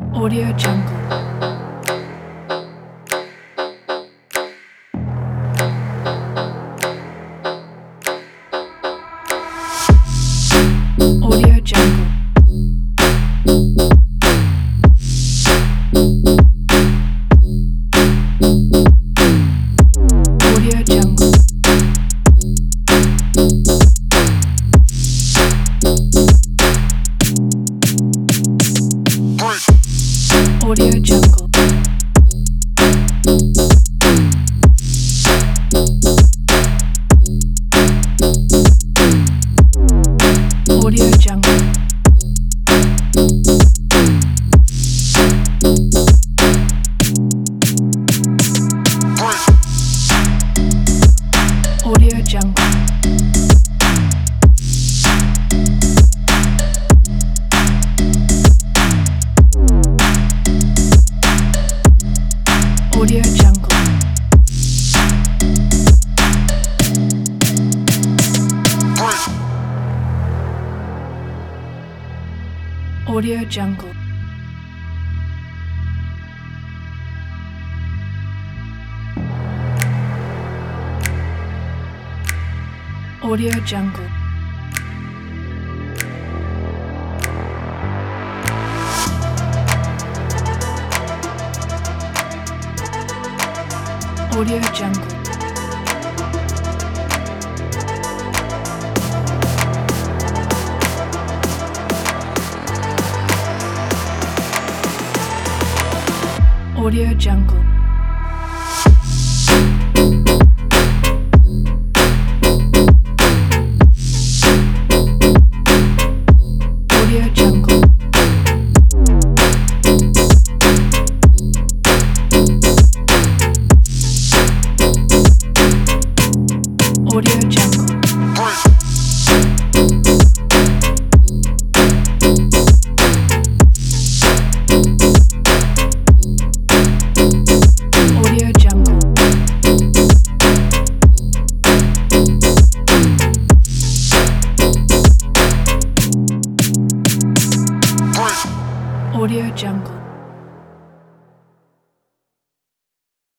Audio Jungle. Audio Jungle. Audio Jungle. Audio Jungle. Audio Jungle. Audio Jungle. Audio Jungle. Audio Jungle. Audio Jungle. Audio Jungle. Audio Jungle. Audio Jungle. Audio Jungle. Audio Jungle. Audio Jungle.